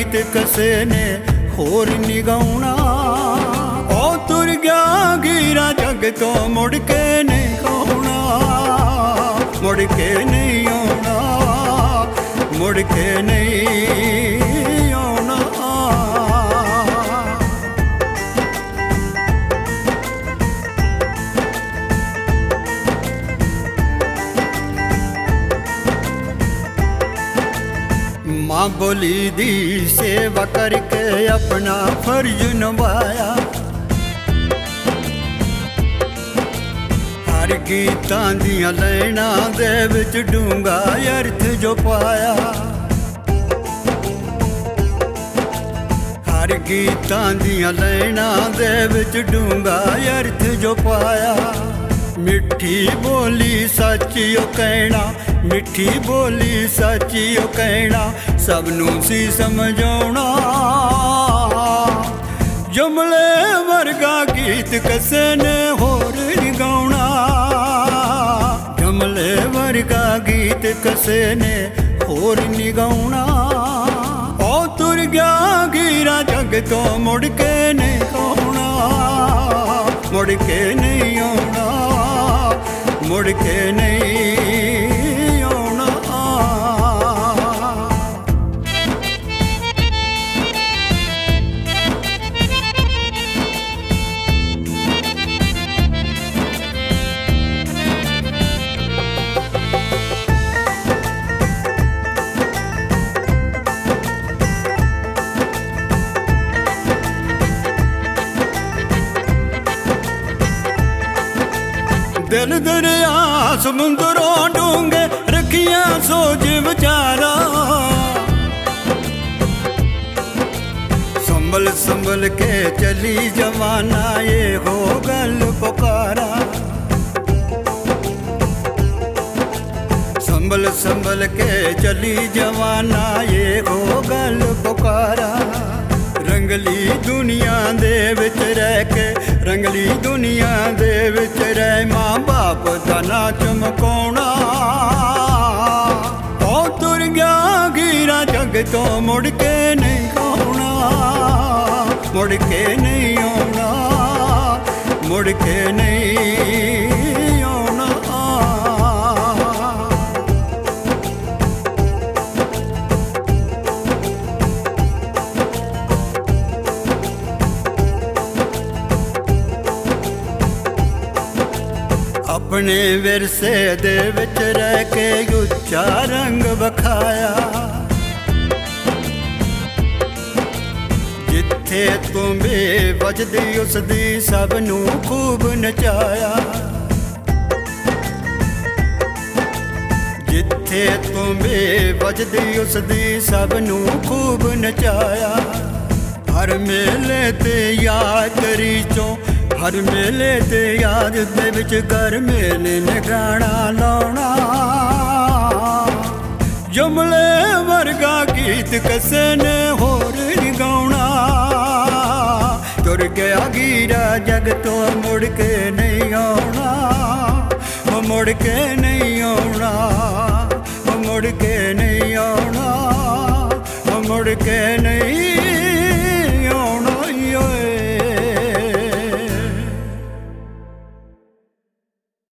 गीत कसे ने होर नहीं गाउणा। ओ तुर गया गिरा जग तो मुड़ के नहीं आउणा, मुड़ के नहीं आउणा, मुड़ के नहीं आउणा। माँ बोली दी सेवा करके अपना फर्ज निभाया, हर गीतां दियां लैना दे विच डूंगा अर्थ जो पाया, हर गीतां दियां लैना दे विच डूंगा अर्थ जो पाया। मिठी बोली सच्ची ओ कहना, मिठी बोली सच्ची ओ कहना, सबनू सी समझाउणा। जुमले वर्गा गीत कसे ने होर नहीं गाउणा, जुमले वर्गा गीत कसे ने होर नहीं गाउणा। ओ तुर गया गिरा जग तो मुड़ के नहीं आउणा, मुड़ के नहीं आउणा, मुड़ के नहीं आउणा। दिल दरिया समुंदरों डूंगे रखिया सोच विचारा, संभल संभल के चली जमाना ये हो गल पुकारा, संभल संभल के चली जमाना ये हो गल पुकारा। रंगली दुनिया दे विच रह के, रंगली दुनिया दे विच रह मां बाप दा ना चमकाउणा। ओ तुर गया गिरा जग तो मुड़ के नहीं आउणा, मुड़ के नहीं आउणा, मुड़ के नहीं आउणा। अपने विरसे दे विच रह के उच्चा रंग वखाया, जिथे तुम्बे वजदी उसदी सबनू खूब नचाया, जिथे तुम्बे वजदी उसदी सबनू खूब नचाया। हर मेले ते याद करी चो, हर मेले ते याद दे विच कर मेले ने गाना लाउणा। जुमले वर्गा गीत कसे ने होर नहीं गाउणा। तुर गया गिरा जग तो मुड़ के नहीं आउणा, मुड़ के नहीं आउणा, मुड़ के नहीं आउणा, मुड़ के